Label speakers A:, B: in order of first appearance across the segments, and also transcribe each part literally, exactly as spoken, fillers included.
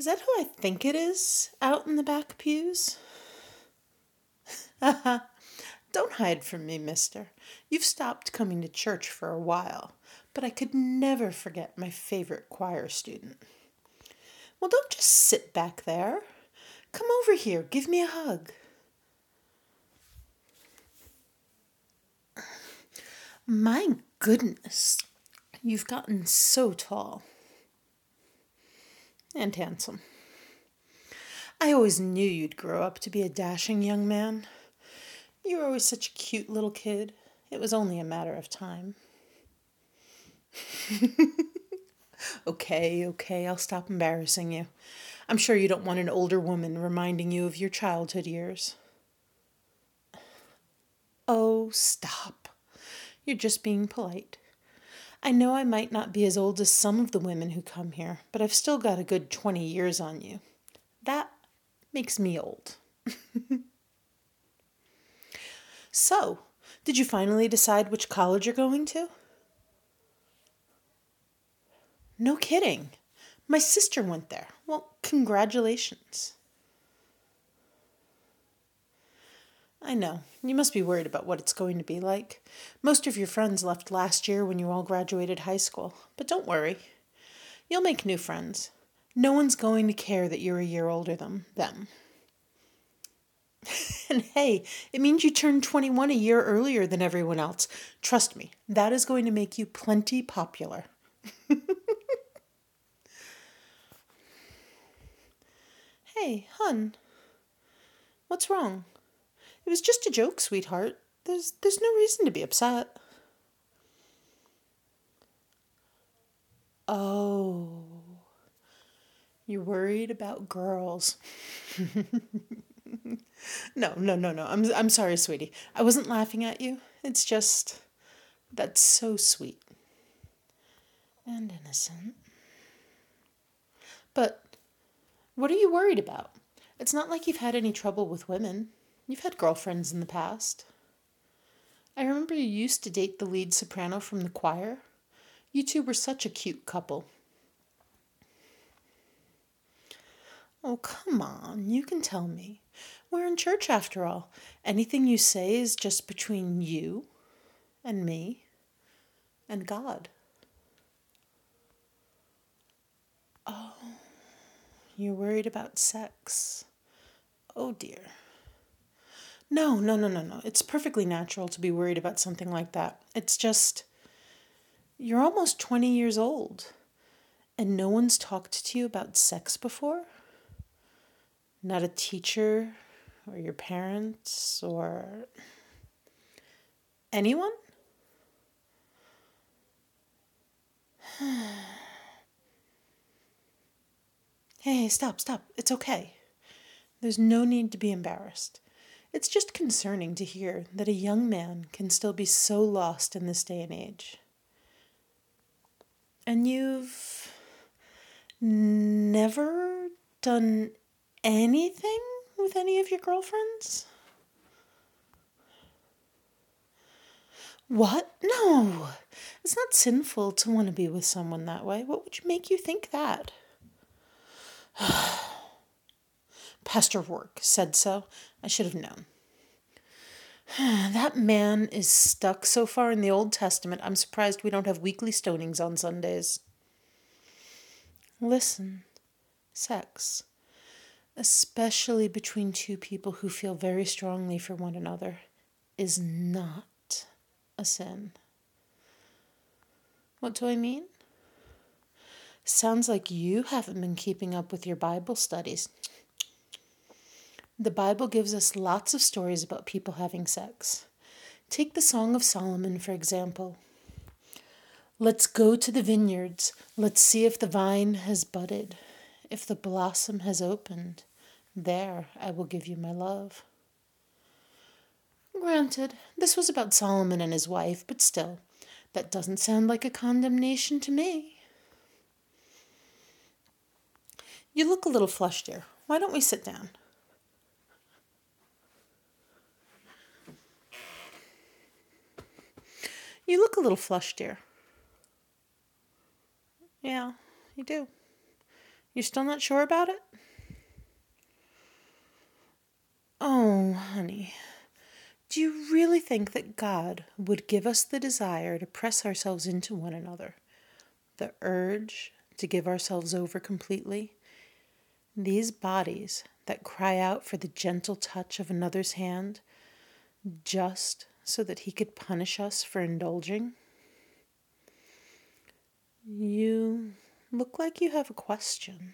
A: Is that who I think it is out in the back pews? Haha. Don't hide from me, mister. You've stopped coming to church for a while, but I could never forget my favorite choir student. Well, don't just sit back there. Come over here. Give me a hug. My goodness, you've gotten so tall. And handsome. I always knew you'd grow up to be a dashing young man. You were always such a cute little kid. It was only a matter of time. Okay, okay, I'll stop embarrassing you. I'm sure you don't want an older woman reminding you of your childhood years. Oh, stop. You're just being polite. I know I might not be as old as some of the women who come here, but I've still got a good twenty years on you. That makes me old. So, did you finally decide which college you're going to? No kidding. My sister went there. Well, congratulations. I know. You must be worried about what it's going to be like. Most of your friends left last year when you all graduated high school. But don't worry. You'll make new friends. No one's going to care that you're a year older than them. And hey, it means you turned twenty-one a year earlier than everyone else. Trust me, that is going to make you plenty popular. Hey, hun. What's wrong? It was just a joke, sweetheart. There's there's no reason to be upset. Oh. You're worried about girls. No, no, no, no. I'm I'm sorry, sweetie. I wasn't laughing at you. It's just that's so sweet and innocent. But what are you worried about? It's not like you've had any trouble with women. You've had girlfriends in the past. I remember you used to date the lead soprano from the choir. You two were such a cute couple. Oh, come on. You can tell me. We're in church after all. Anything you say is just between you and me and God. Oh, you're worried about sex. Oh, dear. No, no, no, no, no. It's perfectly natural to be worried about something like that. It's just, you're almost twenty years old, and no one's talked to you about sex before? Not a teacher, or your parents, or anyone? Hey, stop, stop. It's okay. There's no need to be embarrassed. It's just concerning to hear that a young man can still be so lost in this day and age. And you've never done anything with any of your girlfriends? What? No. It's not sinful to want to be with someone that way. What would make you think that? Pastor Rourke said so. I should have known. That man is stuck so far in the Old Testament, I'm surprised we don't have weekly stonings on Sundays. Listen, sex, especially between two people who feel very strongly for one another, is not a sin. What do I mean? Sounds like you haven't been keeping up with your Bible studies. The Bible gives us lots of stories about people having sex. Take the Song of Solomon, for example. Let's go to the vineyards. Let's see if the vine has budded, if the blossom has opened. There I will give you my love. Granted, this was about Solomon and his wife, but still, that doesn't sound like a condemnation to me. You look a little flushed, dear. Why don't we sit down? You look a little flushed, dear. Yeah, you do. You're still not sure about it? Oh, honey. Do you really think that God would give us the desire to press ourselves into one another? The urge to give ourselves over completely? These bodies that cry out for the gentle touch of another's hand just so that he could punish us for indulging? You look like you have a question.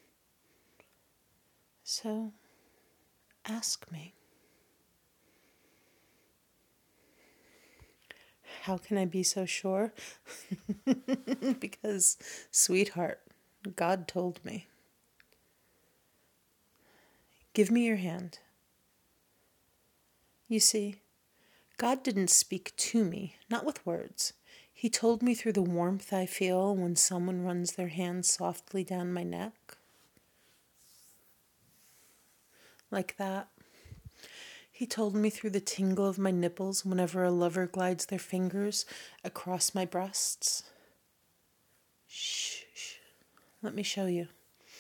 A: So, ask me. How can I be so sure? Because, sweetheart, God told me. Give me your hand. You see, God didn't speak to me, not with words. He told me through the warmth I feel when someone runs their hands softly down my neck. Like that. He told me through the tingle of my nipples whenever a lover glides their fingers across my breasts. Shh, shh. Let me show you.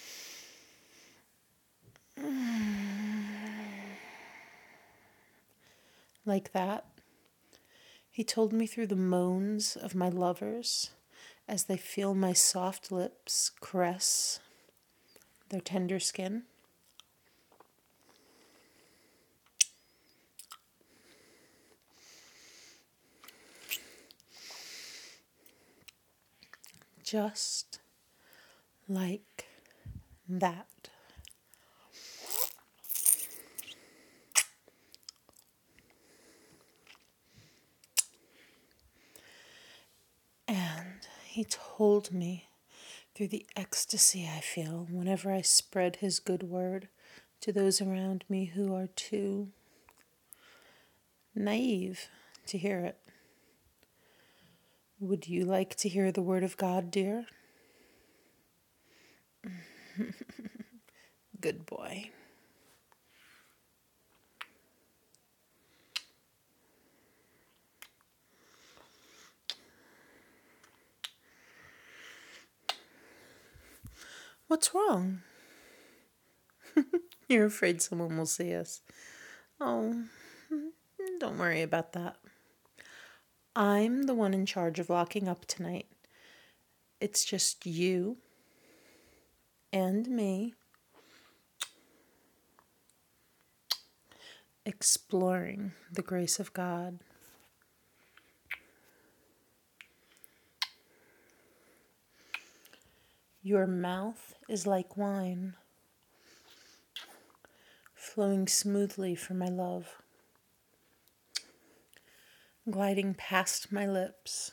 A: Like that. He told me through the moans of my lovers as they feel my soft lips caress their tender skin. Just like that. And he told me through the ecstasy I feel whenever I spread his good word to those around me who are too naive to hear it. Would you like to hear the word of God, dear? Good boy. What's wrong? You're afraid someone will see us. Oh, don't worry about that. I'm the one in charge of locking up tonight. It's just you and me exploring the grace of God. Your mouth is like wine, flowing smoothly for my love, gliding past my lips.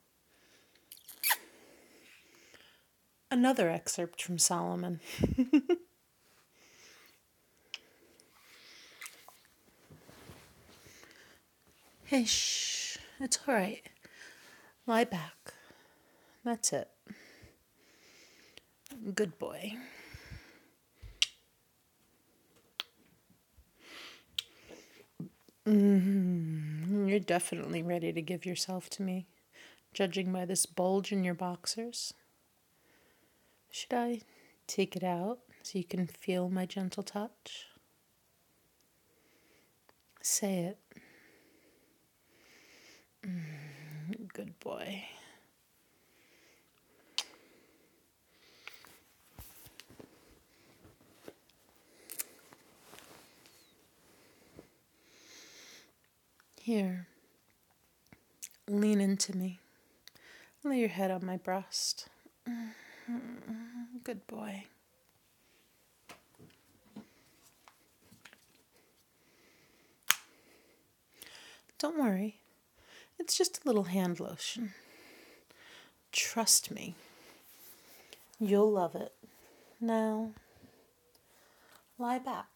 A: Another excerpt from Solomon. Hey, shh, it's all right. Lie back. That's it. Good boy. Mm-hmm. You're definitely ready to give yourself to me, judging by this bulge in your boxers. Should I take it out so you can feel my gentle touch? Say it. Mm, good boy. Here, lean into me. Lay your head on my breast. Mm-hmm. Good boy. Don't worry. It's just a little hand lotion. Trust me. You'll love it. Now, lie back.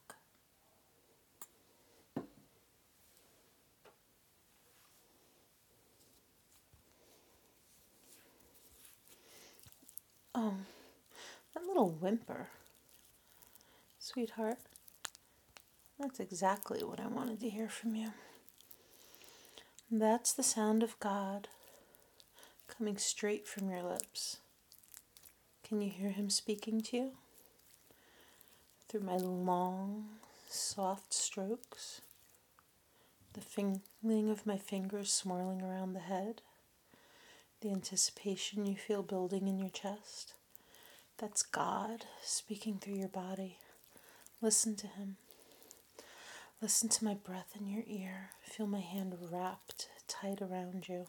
A: Oh, that little whimper. Sweetheart, that's exactly what I wanted to hear from you. That's the sound of God coming straight from your lips. Can you hear him speaking to you? Through my long, soft strokes, the fingering of my fingers swirling around the head, the anticipation you feel building in your chest. That's God speaking through your body. Listen to him. Listen to my breath in your ear. Feel my hand wrapped tight around you.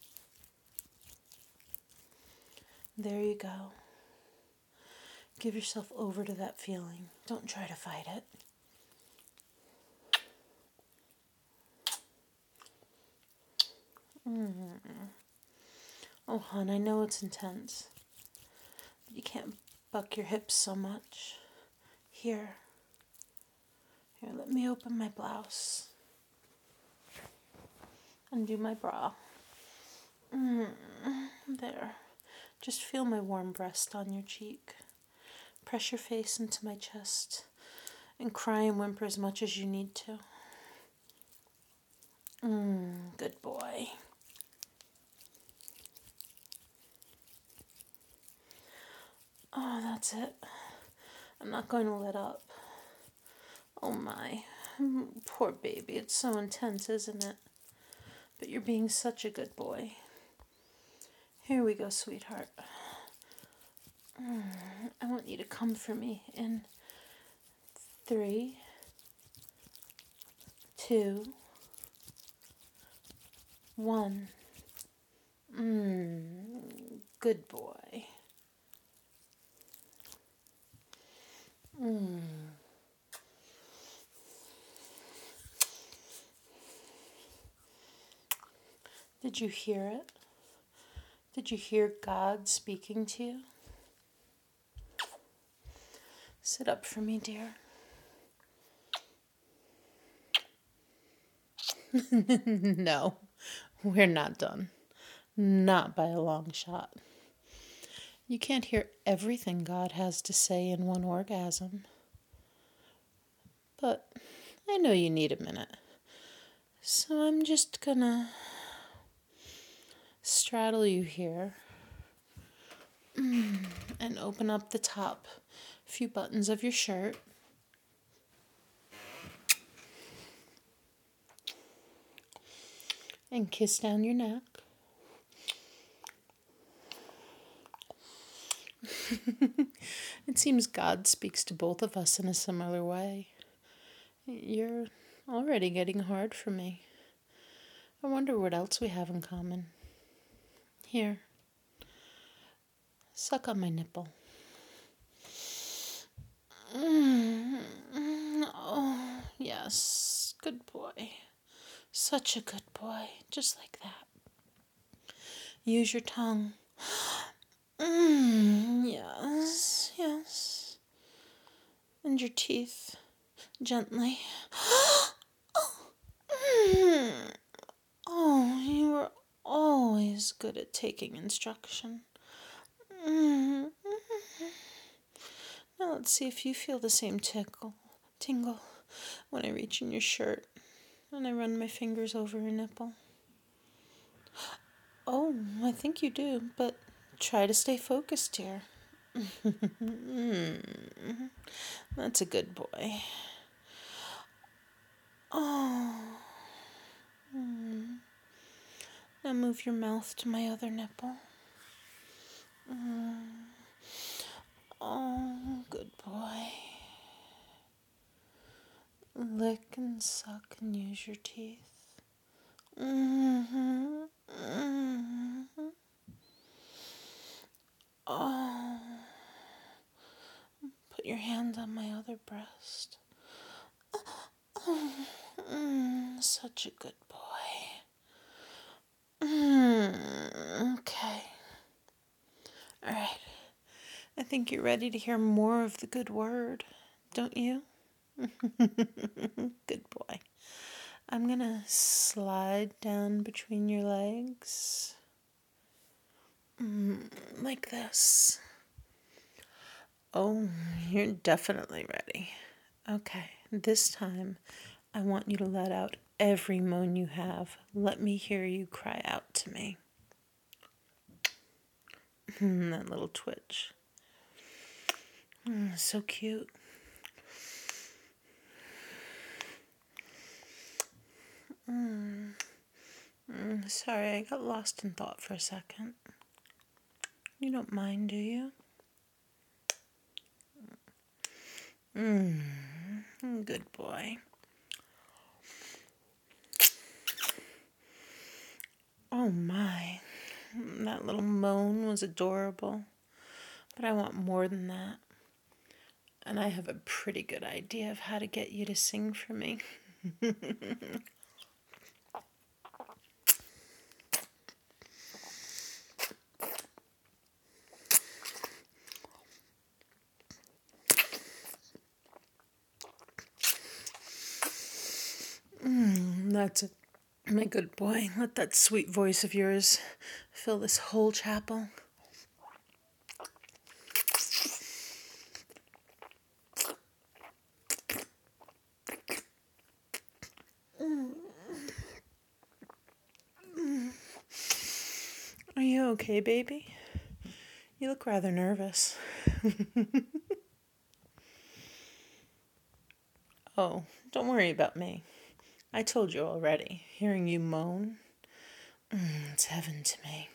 A: There you go. Give yourself over to that feeling. Don't try to fight it. Mm. Oh, hon, I know it's intense. But you can't buck your hips so much. Here. Here, let me open my blouse. Undo my bra. Mm. There. Just feel my warm breast on your cheek. Press your face into my chest and cry and whimper as much as you need to. Mm, good boy. Oh, that's it. I'm not going to let up. Oh my, poor baby. It's so intense, isn't it? But you're being such a good boy. Here we go, sweetheart. Mm, I want you to come for me in three, two, one. Mm, good boy. Mm. Did you hear it? Did you hear God speaking to you? Sit up for me, dear. No, we're not done. Not by a long shot. You can't hear everything God has to say in one orgasm. But I know you need a minute. So I'm just gonna straddle you here and open up the top few buttons of your shirt. And kiss down your neck. It seems God speaks to both of us in a similar way. You're already getting hard for me. I wonder what else we have in common. Here. Suck on my nipple. Mm, oh, yes. Good boy. Such a good boy. Just like that. Use your tongue. Mm, yes, yes. And your teeth. Gently. Oh, you were always good at taking instruction. Now let's see if you feel the same tickle, tingle when I reach in your shirt and I run my fingers over your nipple. Oh, I think you do, but try to stay focused here. That's a good boy. Oh. Mm. Now move your mouth to my other nipple. Mm. Oh, good boy. Lick and suck and use your teeth. Mm-hmm. Mm-hmm. Oh. Put your hand on my other breast. Mm, such a good boy. Mm, okay. All right. I think you're ready to hear more of the good word, don't you? Good boy. I'm going to slide down between your legs. Mm, like this. Oh, you're definitely ready. Okay, this time I want you to let out every moan you have. Let me hear you cry out to me. That little twitch. Mm, so cute. Mm. Mm, sorry, I got lost in thought for a second. You don't mind, do you? Mm, good boy. Oh my, that little moan was adorable. But I want more than that. And I have a pretty good idea of how to get you to sing for me. Mm, that's it. My good boy. Let that sweet voice of yours fill this whole chapel. Are you okay, baby? You look rather nervous. Oh, don't worry about me. I told you already. Hearing you moan, mm, it's heaven to me.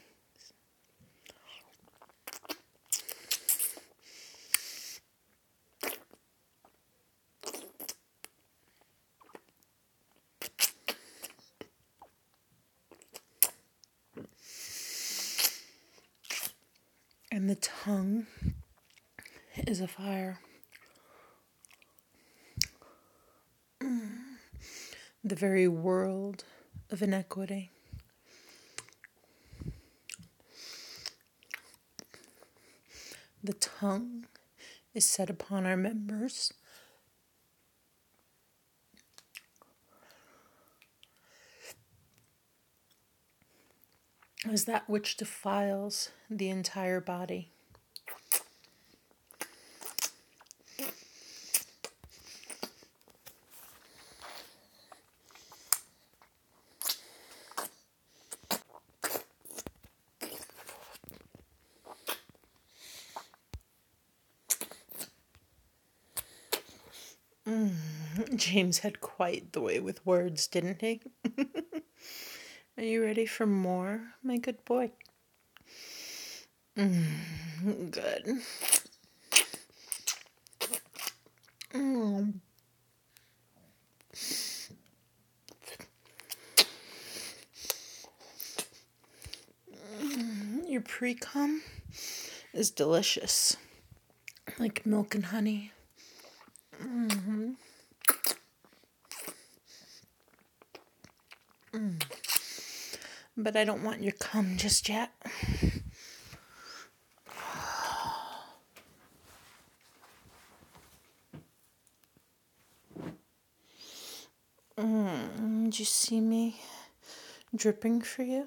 A: And the tongue is a fire. Mm. The very world of inequity. The tongue is set upon our members. As that which defiles the entire body. Mm, James had quite the way with words, didn't he? Are you ready for more, my good boy? Mm, good. Mm. Your pre-cum is delicious, like milk and honey. Mm-hmm. Mm. But I don't want your cum just yet. Mm, did you see me dripping for you?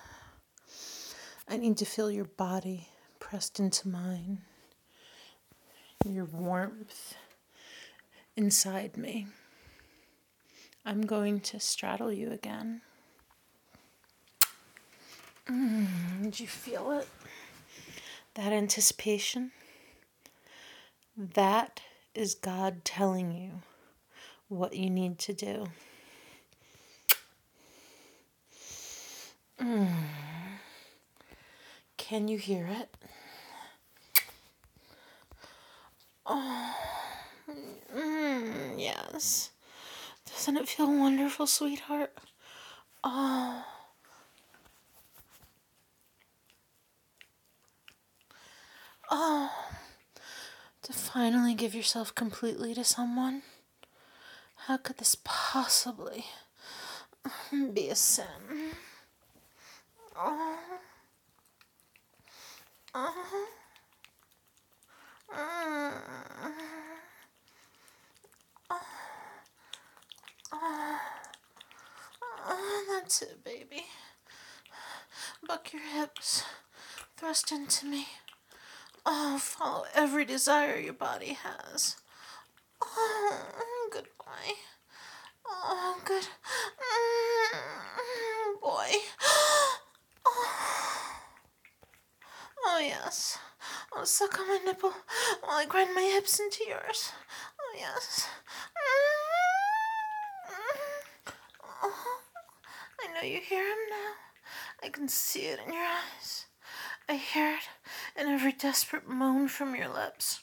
A: I need to feel your body pressed into mine, your warmth inside me. I'm going to straddle you again. Mm, did you feel it? That anticipation? That is God telling you what you need to do. Mm. Can you hear it? Oh, mm, yes. Doesn't it feel wonderful, sweetheart? Oh. Oh. To finally give yourself completely to someone? How could this possibly be a sin? Oh. Oh. Mm. Oh. Oh. Oh, that's it, baby. Buck your hips. Thrust into me. Oh, follow every desire your body has. Oh, good boy. Oh, good. Mm, boy. Oh. Oh, yes. Oh, suck on my nipple while I grind my hips into yours. Oh, yes. Oh, I know you hear him now. I can see it in your eyes. I hear it in every desperate moan from your lips.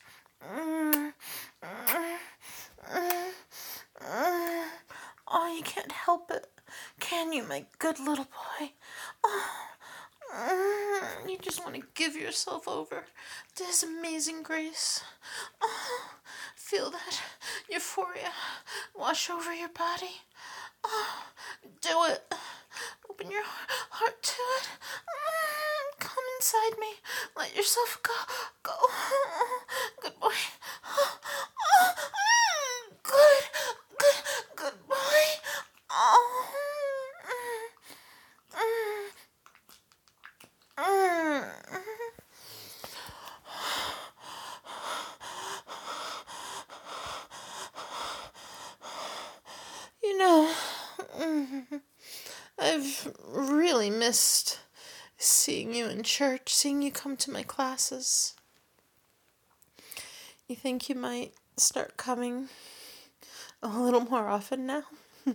A: Oh, you can't help it, can you, my good little boy? Oh, you just want to give yourself over to his amazing grace. Oh, feel that euphoria wash over your body. Oh, do it. Open your heart to it. Come inside me. Let yourself go. Go. Good boy. Good. Good. Good boy. Oh. You know, I've really missed seeing you in church, seeing you come to my classes. You think you might start coming a little more often now?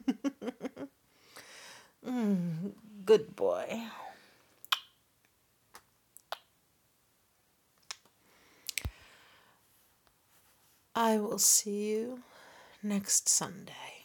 A: mm, good boy. I will see you next Sunday.